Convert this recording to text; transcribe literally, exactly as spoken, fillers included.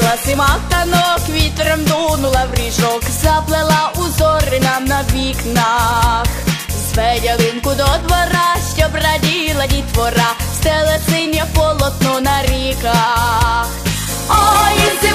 Сима танок вітром дунула в ріжок, заплела узори нам на вікнах. Зве ялинку до двора, щоб раділа дітвора, стеле синє полотно на ріках. Ой,